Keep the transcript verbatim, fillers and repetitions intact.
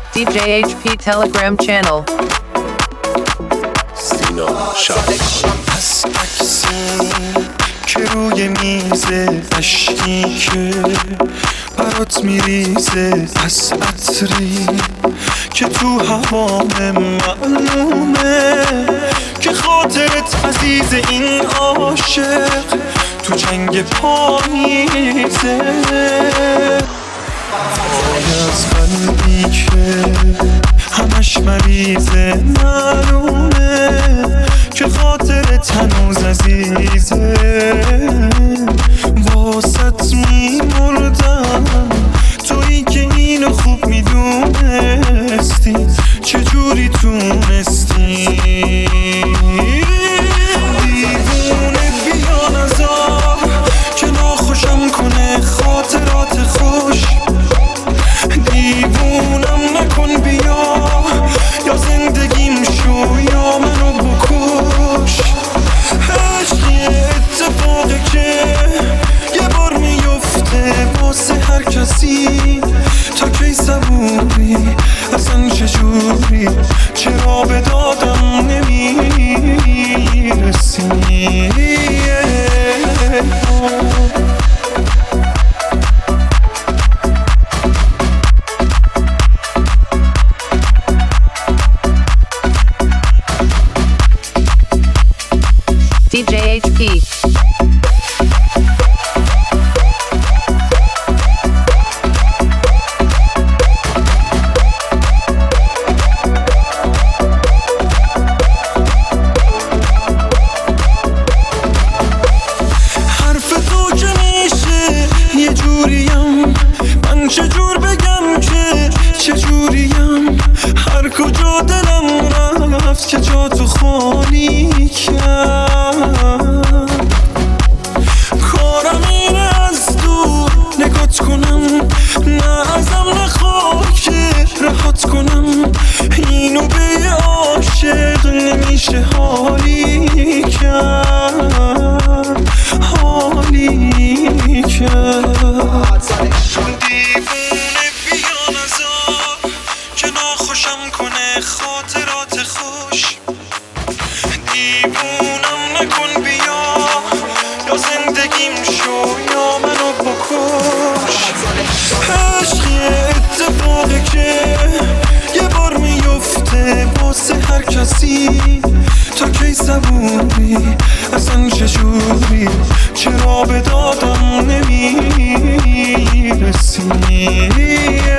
دی جی اچ پی Telegram channel. سینا شب از عکسی که روی میزه، اشکی که برات میریزه، از عطری که تو هوام معلومه که خاطرت عزیز این عاشق تو جنگ پاییزه. وای از قلبی که همش مریضه، معلومه که خاطرت هنوز عزیزه. واسط میمردم تویی که اینو خوب میدونستی، چجوری تونستی دیوونه بیا نزار که ناخوشم کنه خاطرات خوش. دیوونم نکن بیا یا زندگیم شو یا منو بکش. عشقی اتفاقی که یه بار میفته واسه هر کسی، تا کی صبوری اصلا چجوری، چرا به دادم نمیرسی. دی جی اچ پی حرف تو که میشه یه جوریم، من چجور بگم که چجوریم. هر کجا دلم رفت که جا تو خالی کرد، کارم اینه از دور نگات کنم، نه ازم نخواه که رهات کنم. اینو به یه عاشق نمیشه حالی کرد، حالی کرد. دیوونه بیا نزار که ناخوشم کنه خاطرات خوش. دیوونم نکن بیا یا زندگیم شو یا منو بکش. عشقی اتفاقی که یه بار میفته واسه هر کسی، تا کی صبوری اصلا چجوری، چرا به دادم نمیرسی.